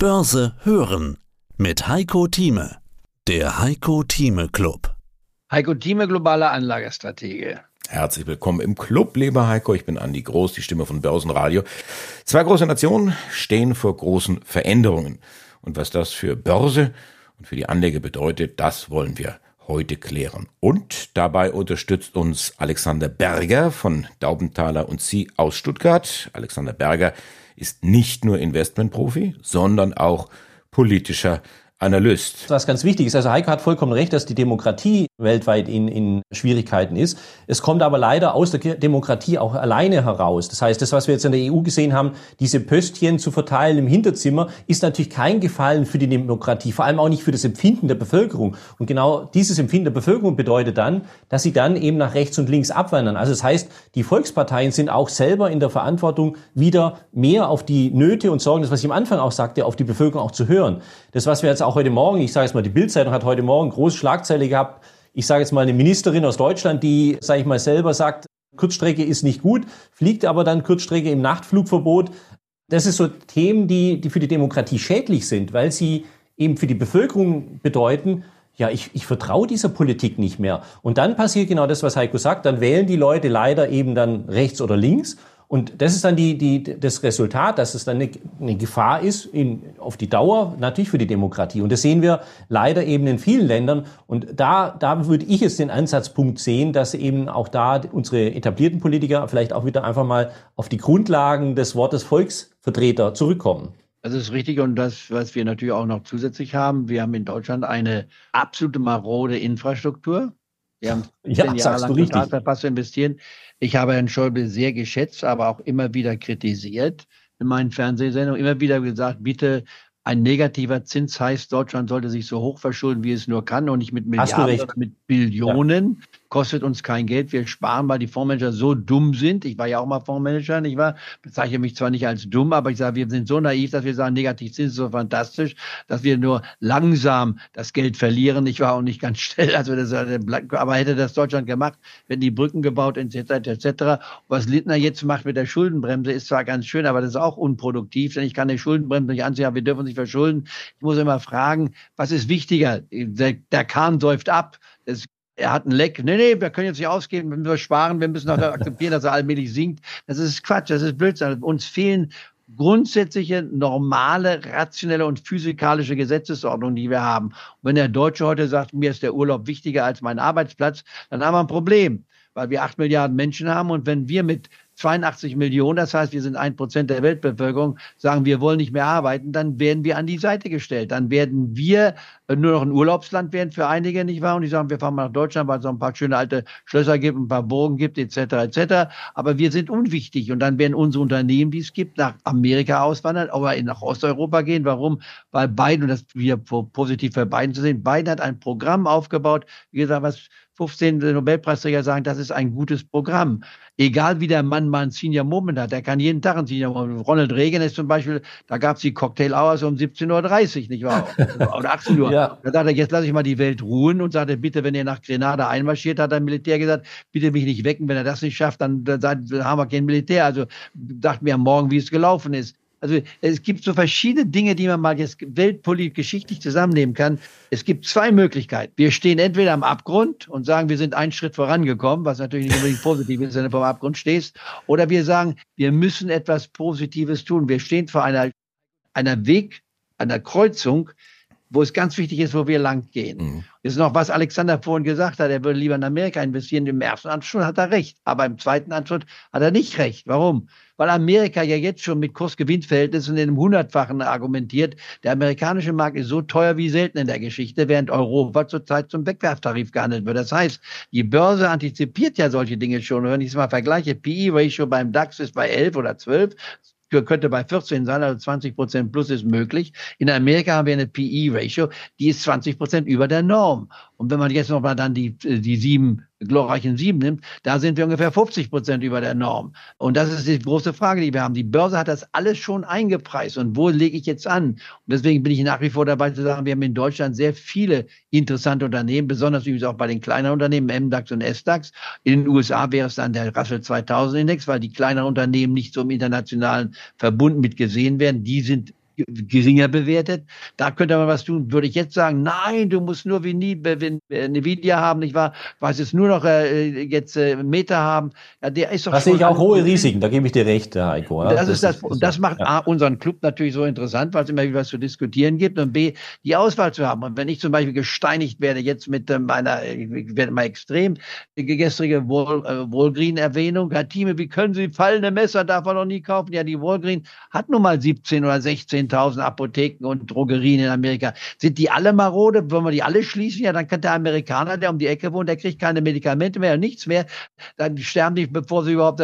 Börse hören mit Heiko Thieme. Der Heiko Thieme Club. Heiko Thieme, globaler Anlagestratege. Herzlich willkommen im Club, lieber Heiko. Ich bin Andi Groß, die Stimme von Börsenradio. Zwei große Nationen stehen vor großen Veränderungen. Und was das für Börse und für die Anleger bedeutet, das wollen wir heute klären. Und dabei unterstützt uns Alexander Berger von Daubenthaler & Cie aus Stuttgart. Alexander Berger ist nicht nur Investmentprofi, sondern auch politischer Analyst. Was ganz wichtig ist, also Heiko hat vollkommen recht, dass die Demokratie weltweit in Schwierigkeiten ist. Es kommt aber leider aus der Demokratie auch alleine heraus. Das heißt, das, was wir jetzt in der EU gesehen haben, diese Pöstchen zu verteilen im Hinterzimmer, ist natürlich kein Gefallen für die Demokratie, vor allem auch nicht für das Empfinden der Bevölkerung. Und genau dieses Empfinden der Bevölkerung bedeutet dann, dass sie dann eben nach rechts und links abwandern. Also das heißt, die Volksparteien sind auch selber in der Verantwortung, wieder mehr auf die Nöte und Sorgen, das, was ich am Anfang auch sagte, auf die Bevölkerung auch zu hören. Das, was wir jetzt auch heute Morgen, ich sage jetzt mal, die Bild-Zeitung hat heute Morgen große Schlagzeile gehabt. Ich sage jetzt mal eine Ministerin aus Deutschland, die, sage ich mal, selber sagt, Kurzstrecke ist nicht gut, fliegt aber dann Kurzstrecke im Nachtflugverbot. Das ist so Themen, die für die Demokratie schädlich sind, weil sie eben für die Bevölkerung bedeuten, ja, ich vertraue dieser Politik nicht mehr. Und dann passiert genau das, was Heiko sagt, dann wählen die Leute leider eben dann rechts oder links. Und das ist dann das Resultat, dass es dann eine Gefahr ist auf die Dauer natürlich für die Demokratie. Und das sehen wir leider eben in vielen Ländern. Und da würde ich jetzt den Ansatzpunkt sehen, dass eben auch da unsere etablierten Politiker vielleicht auch wieder einfach mal auf die Grundlagen des Wortes Volksvertreter zurückkommen. Das ist richtig. Und das, was wir natürlich auch noch zusätzlich haben, wir haben in Deutschland eine absolute marode Infrastruktur. Wir haben 10 Jahre lang total verpasst zu investieren. Ich habe Herrn Schäuble sehr geschätzt, aber auch immer wieder kritisiert in meinen Fernsehsendungen. Immer wieder gesagt, bitte, ein negativer Zins heißt, Deutschland sollte sich so hoch verschulden, wie es nur kann und nicht mit Milliarden, sondern mit Billionen. Ja. Kostet uns kein Geld. Wir sparen, weil die Fondsmanager so dumm sind. Ich war ja auch mal Fondsmanager, nicht wahr? Bezeichne mich zwar nicht als dumm, aber ich sage, wir sind so naiv, dass wir sagen, Negativzins ist so fantastisch, dass wir nur langsam das Geld verlieren. Ich war auch nicht ganz schnell, also aber hätte das Deutschland gemacht, wenn die Brücken gebaut, etc. Was Lindner jetzt macht mit der Schuldenbremse, ist zwar ganz schön, aber das ist auch unproduktiv, denn ich kann die Schuldenbremse nicht ansehen, aber wir dürfen uns nicht verschulden. Ich muss immer fragen, was ist wichtiger? Der Kahn säuft ab. Er hat ein Leck. Nee, wir können jetzt nicht ausgeben, wir müssen sparen, wir müssen auch akzeptieren, dass er allmählich sinkt. Das ist Quatsch, das ist Blödsinn. Uns fehlen grundsätzliche, normale, rationelle und physikalische Gesetzesordnungen, die wir haben. Und wenn der Deutsche heute sagt, mir ist der Urlaub wichtiger als mein Arbeitsplatz, dann haben wir ein Problem, weil wir 8 Milliarden Menschen haben und wenn wir mit 82 Millionen, das heißt, wir sind 1% der Weltbevölkerung, sagen, wir wollen nicht mehr arbeiten, dann werden wir an die Seite gestellt. Dann werden wir nur noch ein Urlaubsland werden für einige, nicht wahr? Und die sagen, wir fahren mal nach Deutschland, weil es noch ein paar schöne alte Schlösser gibt, ein paar Burgen gibt, etc. Aber wir sind unwichtig. Und dann werden unsere Unternehmen, die es gibt, nach Amerika auswandern, aber nach Osteuropa gehen. Warum? Weil Biden, und das ist wieder positiv für Biden zu sehen, Biden hat ein Programm aufgebaut, wie gesagt, was 15 Nobelpreisträger sagen, das ist ein gutes Programm. Egal wie der Mann mal ein Senior Moment hat, der kann jeden Tag ein Senior Moment. Ronald Reagan ist zum Beispiel, da gab es die Cocktail Hours um 17:30 Uhr, nicht wahr? Oder 18 Uhr. Ja. Da sagt er, jetzt lasse ich mal die Welt ruhen und sagte, bitte, wenn ihr nach Grenada einmarschiert, hat ein Militär gesagt, bitte mich nicht wecken, wenn er das nicht schafft, dann haben wir kein Militär. Also dachten wir am Morgen, wie es gelaufen ist. Also es gibt so verschiedene Dinge, die man mal jetzt weltpolitisch geschichtlich zusammennehmen kann. Es gibt zwei Möglichkeiten. Wir stehen entweder am Abgrund und sagen, wir sind einen Schritt vorangekommen, was natürlich nicht unbedingt positiv ist, wenn du vom Abgrund stehst. Oder wir sagen, wir müssen etwas Positives tun. Wir stehen vor einer Kreuzung, wo es ganz wichtig ist, wo wir lang gehen. Das ist noch, was Alexander vorhin gesagt hat, er würde lieber in Amerika investieren. Im ersten Anschluss hat er recht, aber im zweiten Anschluss hat er nicht recht. Warum? Weil Amerika ja jetzt schon mit Kurs-Gewinn-Verhältnissen in einem 100-fachen argumentiert. Der amerikanische Markt ist so teuer wie selten in der Geschichte, während Europa zurzeit zum Wegwerftarif gehandelt wird. Das heißt, die Börse antizipiert ja solche Dinge schon. Und wenn ich es mal vergleiche, PE-Ratio beim DAX ist bei 11 oder 12, könnte bei 14 sein, also 20% plus ist möglich. In Amerika haben wir eine PE-Ratio, die ist 20% über der Norm. Und wenn man jetzt noch mal dann die glorreichen 7 nimmt, da sind wir ungefähr 50% über der Norm. Und das ist die große Frage, die wir haben. Die Börse hat das alles schon eingepreist. Und wo lege ich jetzt an? Und deswegen bin ich nach wie vor dabei zu sagen, wir haben in Deutschland sehr viele interessante Unternehmen, besonders übrigens auch bei den kleineren Unternehmen, MDAX und SDAX. In den USA wäre es dann der Russell 2000 Index, weil die kleineren Unternehmen nicht so im internationalen Verbund mit gesehen werden. Die geringer bewertet. Da könnte man was tun. Würde ich jetzt sagen, nein, du musst nur Nvidia haben, nicht wahr? Was jetzt nur noch jetzt Meta haben. Ja, der ist doch. Da sehe ich auch hohe Risiken, da gebe ich dir recht, Heiko. Ja? Und das macht A, unseren Club natürlich so interessant, weil es immer wieder was zu diskutieren gibt, und B, die Auswahl zu haben. Und wenn ich zum Beispiel gesteinigt werde, jetzt mit ich werde mal extrem, die gestrige Walgreen-Erwähnung, Herr Thieme, wie können Sie fallende Messer, darf man noch nie kaufen? Ja, die Walgreen hat nun mal 17.000 oder 16.000 Apotheken und Drogerien in Amerika. Sind die alle marode? Wollen wir die alle schließen? Ja, dann kann der Amerikaner, der um die Ecke wohnt, der kriegt keine Medikamente mehr und nichts mehr. Dann sterben die, bevor sie überhaupt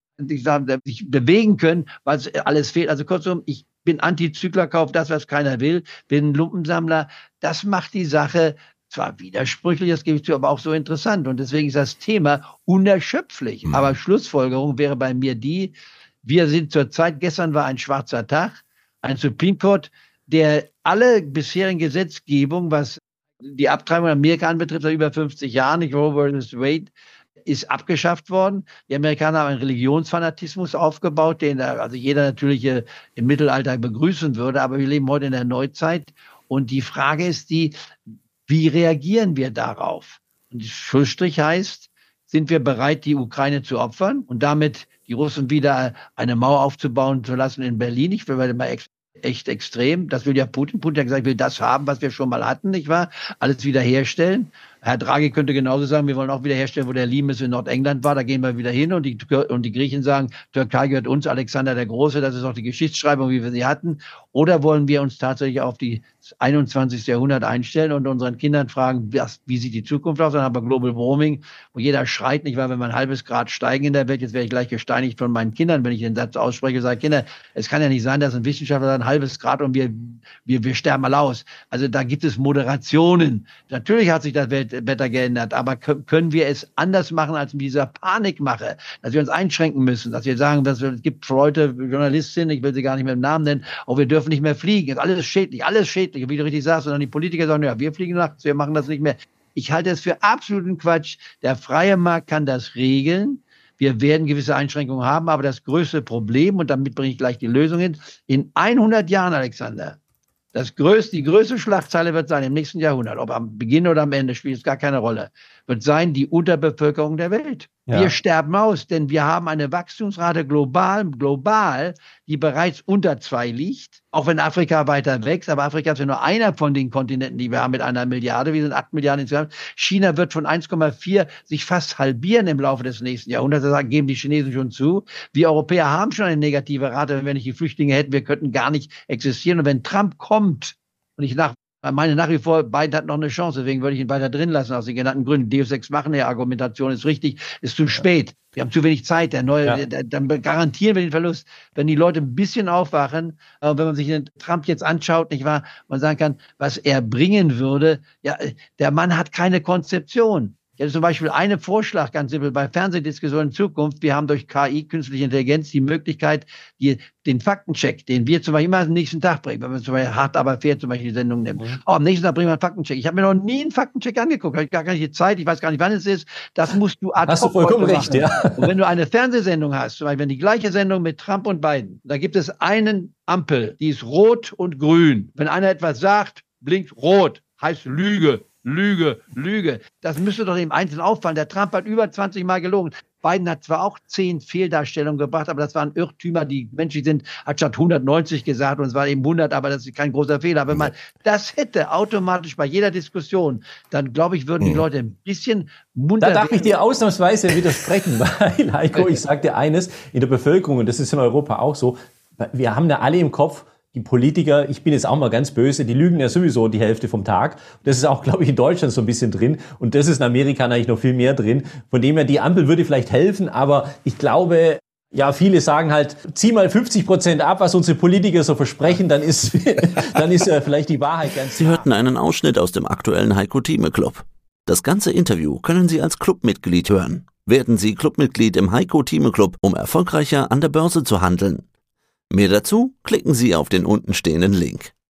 sich bewegen können, weil alles fehlt. Also kurzum, ich bin Antizykler, kauf das, was keiner will, bin ein Lumpensammler. Das macht die Sache zwar widersprüchlich, das gebe ich zu, aber auch so interessant. Und deswegen ist das Thema unerschöpflich. Aber Schlussfolgerung wäre bei mir die, wir sind zurzeit, gestern war ein schwarzer Tag, ein Supreme Court, der alle bisherigen Gesetzgebung, was die Abtreibung in Amerika anbetrifft, seit über 50 Jahren, Roe vs. Wade, ist abgeschafft worden. Die Amerikaner haben einen Religionsfanatismus aufgebaut, den also jeder natürlich im Mittelalter begrüßen würde, aber wir leben heute in der Neuzeit. Und die Frage ist wie reagieren wir darauf? Und Schlussstrich heißt, sind wir bereit, die Ukraine zu opfern und damit die Russen wieder eine Mauer aufzubauen zu lassen in Berlin? Ich will mal echt extrem. Das will ja Putin. Putin hat gesagt, ich will das haben, was wir schon mal hatten, nicht wahr? Alles wiederherstellen. Herr Draghi könnte genauso sagen, wir wollen auch wiederherstellen, wo der Limes in Nordengland war, da gehen wir wieder hin, und die Griechen sagen, Türkei gehört uns, Alexander der Große, das ist auch die Geschichtsschreibung, wie wir sie hatten. Oder wollen wir uns tatsächlich auf die 21. Jahrhundert einstellen und unseren Kindern fragen, wie sieht die Zukunft aus? Dann haben wir Global Warming, wo jeder schreit, nicht wahr, wenn wir ein halbes Grad steigen in der Welt, jetzt werde ich gleich gesteinigt von meinen Kindern, wenn ich den Satz ausspreche, sage, Kinder, es kann ja nicht sein, dass ein Wissenschaftler sagt, ein halbes Grad und wir sterben mal aus. Also da gibt es Moderationen. Natürlich hat sich das Wetter geändert, aber können wir es anders machen als mit dieser Panikmache, dass wir uns einschränken müssen, dass wir sagen, es gibt Leute, Journalistinnen, ich will sie gar nicht mehr im Namen nennen, auch wir dürfen nicht mehr fliegen, ist alles schädlich, wie du richtig sagst, und dann die Politiker sagen, ja, wir fliegen nachts, wir machen das nicht mehr. Ich halte es für absoluten Quatsch. Der freie Markt kann das regeln. Wir werden gewisse Einschränkungen haben, aber das größte Problem, und damit bringe ich gleich die Lösung hin, in 100 Jahren, Alexander, die größte Schlagzeile wird sein im nächsten Jahrhundert, ob am Beginn oder am Ende, spielt es gar keine Rolle, wird sein die Unterbevölkerung der Welt. Ja. Wir sterben aus, denn wir haben eine Wachstumsrate global, die bereits unter 2 liegt, auch wenn Afrika weiter wächst, aber Afrika ist ja nur einer von den Kontinenten, die wir haben mit 1 Milliarde, wir sind 8 Milliarden insgesamt. China wird von 1,4 sich fast halbieren im Laufe des nächsten Jahrhunderts, das geben die Chinesen schon zu. Wir Europäer haben schon eine negative Rate, wenn wir nicht die Flüchtlinge hätten, wir könnten gar nicht existieren. Und wenn Trump kommt, und ich meine nach wie vor, Biden hat noch eine Chance, deswegen würde ich ihn weiter drin lassen, aus den genannten Gründen. Deus Ex Machina, die Argumentation ist richtig, ist zu spät. Wir haben zu wenig Zeit. Dann garantieren wir den Verlust. Wenn die Leute ein bisschen aufwachen, wenn man sich den Trump jetzt anschaut, nicht wahr, man sagen kann, was er bringen würde, ja, der Mann hat keine Konzeption. Ich hätte zum Beispiel einen Vorschlag, ganz simpel, bei Fernsehdiskussionen in Zukunft. Wir haben durch KI, künstliche Intelligenz, die Möglichkeit, den Faktencheck, den wir zum Beispiel immer am nächsten Tag bringen, wenn wir zum Beispiel hart aber fair zum Beispiel die Sendung nehmen. Am nächsten Tag bringen wir einen Faktencheck. Ich habe mir noch nie einen Faktencheck angeguckt, habe ich gar keine Zeit, ich weiß gar nicht, wann es ist. Das musst du ad hoc Hast du vollkommen recht, ja. Und wenn du eine Fernsehsendung hast, zum Beispiel wenn die gleiche Sendung mit Trump und Biden, da gibt es einen Ampel, die ist rot und grün. Wenn einer etwas sagt, blinkt rot, heißt Lüge. Das müsste doch dem Einzelnen auffallen. Der Trump hat über 20 Mal gelogen. Biden hat zwar auch 10 Fehldarstellungen gebracht, aber das waren Irrtümer, die menschlich sind, hat statt 190 gesagt und es war eben 100, aber das ist kein großer Fehler. Wenn man das hätte automatisch bei jeder Diskussion, dann glaube ich, würden die Leute ein bisschen munter Da darf ich dir ausnahmsweise widersprechen, weil, Heiko, ich sage dir eines, in der Bevölkerung, und das ist in Europa auch so, wir haben ja alle im Kopf, die Politiker, ich bin jetzt auch mal ganz böse, die lügen ja sowieso die Hälfte vom Tag. Das ist auch, glaube ich, in Deutschland so ein bisschen drin. Und das ist in Amerika eigentlich noch viel mehr drin. Von dem her, die Ampel würde vielleicht helfen, aber ich glaube, ja, viele sagen halt, zieh mal 50% ab, was unsere Politiker so versprechen, dann ist ja vielleicht die Wahrheit ganz Sie hörten einen Ausschnitt aus dem aktuellen Heiko Thieme Club. Das ganze Interview können Sie als Clubmitglied hören. Werden Sie Clubmitglied im Heiko Thieme Club, um erfolgreicher an der Börse zu handeln. Mehr dazu klicken Sie auf den untenstehenden Link.